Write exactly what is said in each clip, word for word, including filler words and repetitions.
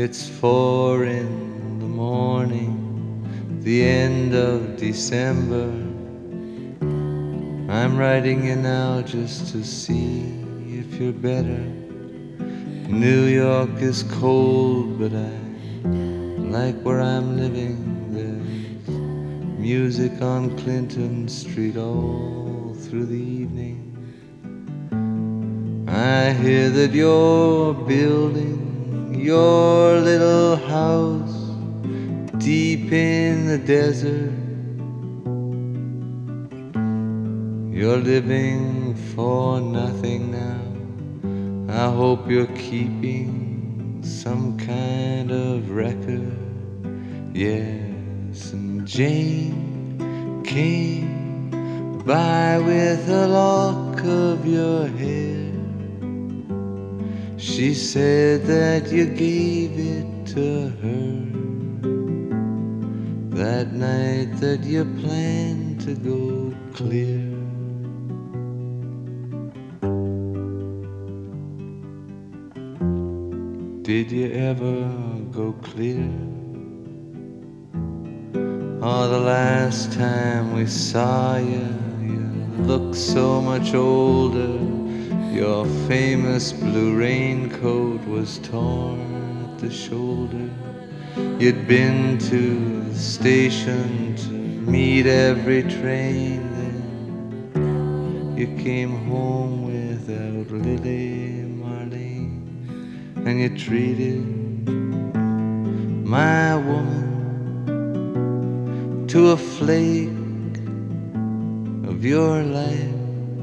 It's four in the morning, the end of December. I'm writing you now just to see if you're better. New York is cold, but I like where I'm living. There's music on Clinton Street all through the evening. I hear that you're building your little house deep in the desert. You're living for nothing now. I hope you're keeping some kind of record. Yes, and Jane came by with a lock of your hair. She said that you gave it to her that night that you planned to go clear. Did you ever go clear? Oh, the last time we saw you, you looked so much older. Your famous blue raincoat was torn at the shoulder. You'd been to the station to meet every train. Then you came home without Lily Marlene. And you treated my woman to a flake of your life.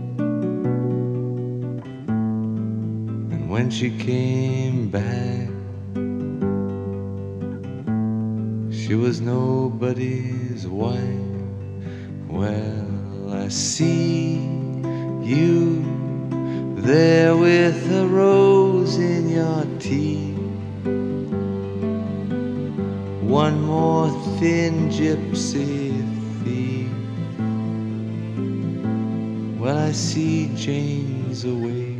And when she came back, she was nobody's wife. Well, I see you there with a rose in your teeth. One more thin gypsy thief. Well, I see Jane's away.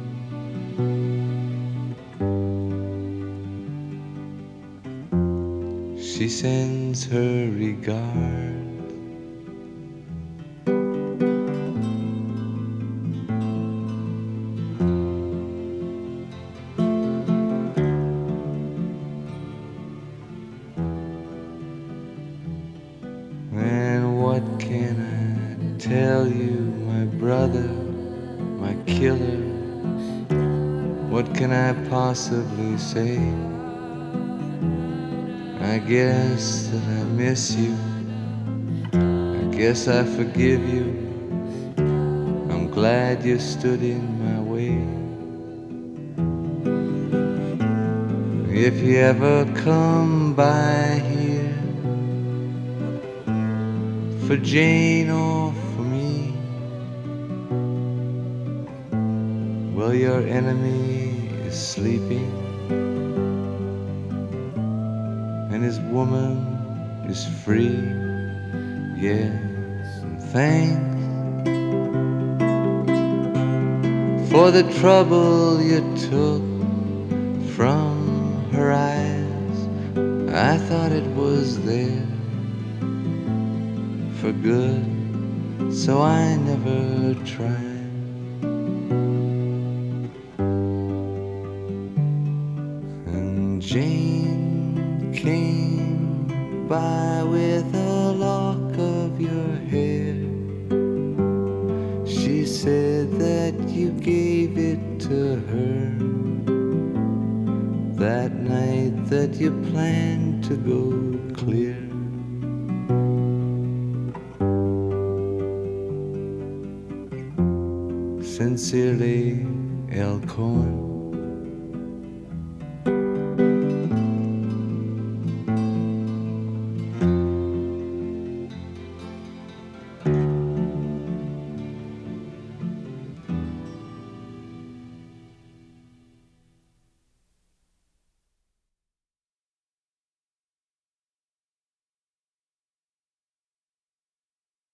She sends her regards. And what can I tell you, my brother, my killer? What can I possibly say? I guess that I miss you. I guess I forgive you. I'm glad you stood in my way. If you ever come by here for Jane or for me, well, your enemy is sleeping and his woman is free. Yes, and thanks for the trouble you took from her eyes. I thought it was there for good, so I never tried. And Jane came by with a lock of your hair. She said that you gave it to her that night that you planned to go clear. Sincerely, L. Cohen.